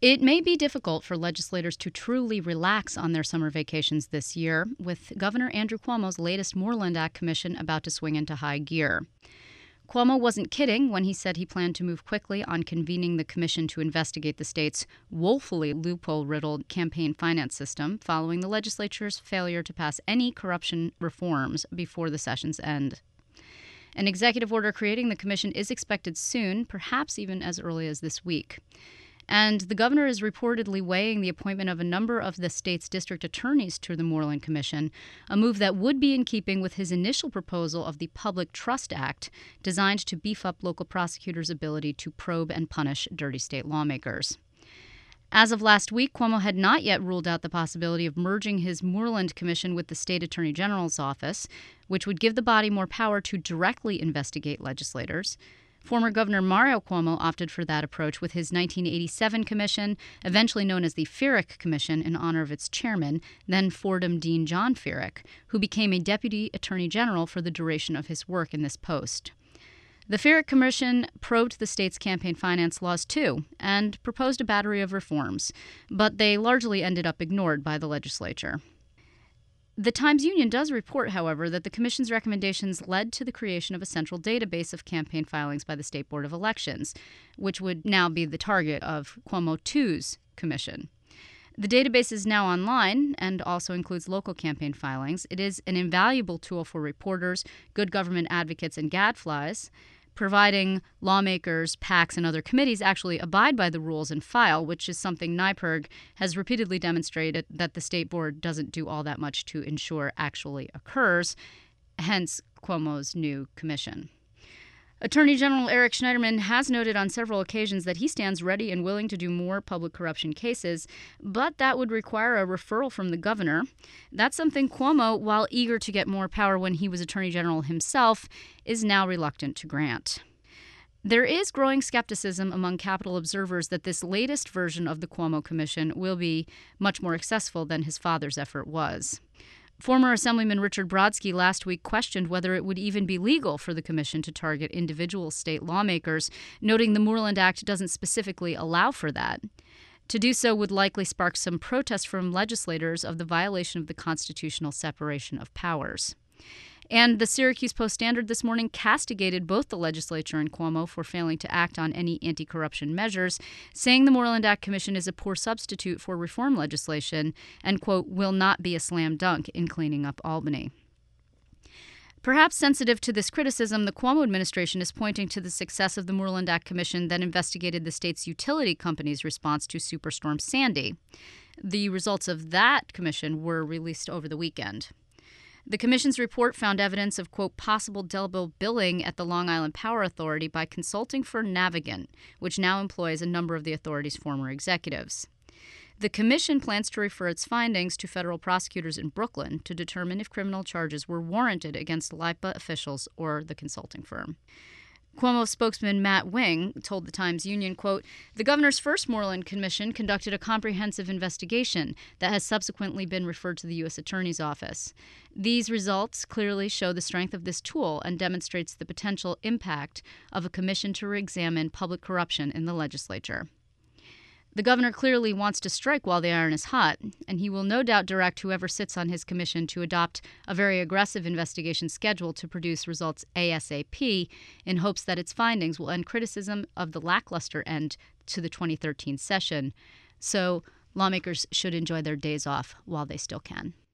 It may be difficult for legislators to truly relax on their summer vacations this year, with Governor Andrew Cuomo's latest Moreland Act commission about to swing into high gear. Cuomo wasn't kidding when he said he planned to move quickly on convening the commission to investigate the state's woefully loophole-riddled campaign finance system following the legislature's failure to pass any corruption reforms before the session's end. An executive order creating the commission is expected soon, perhaps even as early as this week. And the governor is reportedly weighing the appointment of a number of the state's district attorneys to the Moreland Commission, a move that would be in keeping with his initial proposal of the Public Trust Act, designed to beef up local prosecutors' ability to probe and punish dirty state lawmakers. As of last week, Cuomo had not yet ruled out the possibility of merging his Moreland Commission with the state attorney general's office, which would give the body more power to directly investigate legislators. Former Governor Mario Cuomo opted for that approach with his 1987 commission, eventually known as the Feerick Commission in honor of its chairman, then Fordham Dean John Feerick, who became a deputy attorney general for the duration of his work in this post. The Feerick Commission probed the state's campaign finance laws, too, and proposed a battery of reforms, but they largely ended up ignored by the legislature. The Times-Union does report, however, that the commission's recommendations led to the creation of a central database of campaign filings by the State Board of Elections, which would now be the target of Cuomo II's commission. The database is now online and also includes local campaign filings. It is an invaluable tool for reporters, good government advocates, and gadflies, providing lawmakers, PACs, and other committees actually abide by the rules and file, which is something NYPIRG has repeatedly demonstrated that the state board doesn't do all that much to ensure actually occurs, hence Cuomo's new commission. Attorney General Eric Schneiderman has noted on several occasions that he stands ready and willing to do more public corruption cases, but that would require a referral from the governor. That's something Cuomo, while eager to get more power when he was Attorney General himself, is now reluctant to grant. There is growing skepticism among Capitol observers that this latest version of the Cuomo Commission will be much more successful than his father's effort was. Former Assemblyman Richard Brodsky last week questioned whether it would even be legal for the commission to target individual state lawmakers, noting the Moreland Act doesn't specifically allow for that. To do so would likely spark some protest from legislators of the violation of the constitutional separation of powers. And the Syracuse Post-Standard this morning castigated both the legislature and Cuomo for failing to act on any anti-corruption measures, saying the Moreland Act Commission is a poor substitute for reform legislation and, quote, will not be a slam dunk in cleaning up Albany. Perhaps sensitive to this criticism, the Cuomo administration is pointing to the success of the Moreland Act Commission that investigated the state's utility company's response to Superstorm Sandy. The results of that commission were released over the weekend. The commission's report found evidence of, quote, possible double billing at the Long Island Power Authority by consulting for Navigant, which now employs a number of the authority's former executives. The commission plans to refer its findings to federal prosecutors in Brooklyn to determine if criminal charges were warranted against LIPA officials or the consulting firm. Cuomo spokesman Matt Wing told the Times-Union, quote, the governor's first Moreland Commission conducted a comprehensive investigation that has subsequently been referred to the U.S. Attorney's Office. These results clearly show the strength of this tool and demonstrates the potential impact of a commission to re-examine public corruption in the legislature. The governor clearly wants to strike while the iron is hot, and he will no doubt direct whoever sits on his commission to adopt a very aggressive investigation schedule to produce results ASAP in hopes that its findings will end criticism of the lackluster end to the 2013 session. So lawmakers should enjoy their days off while they still can.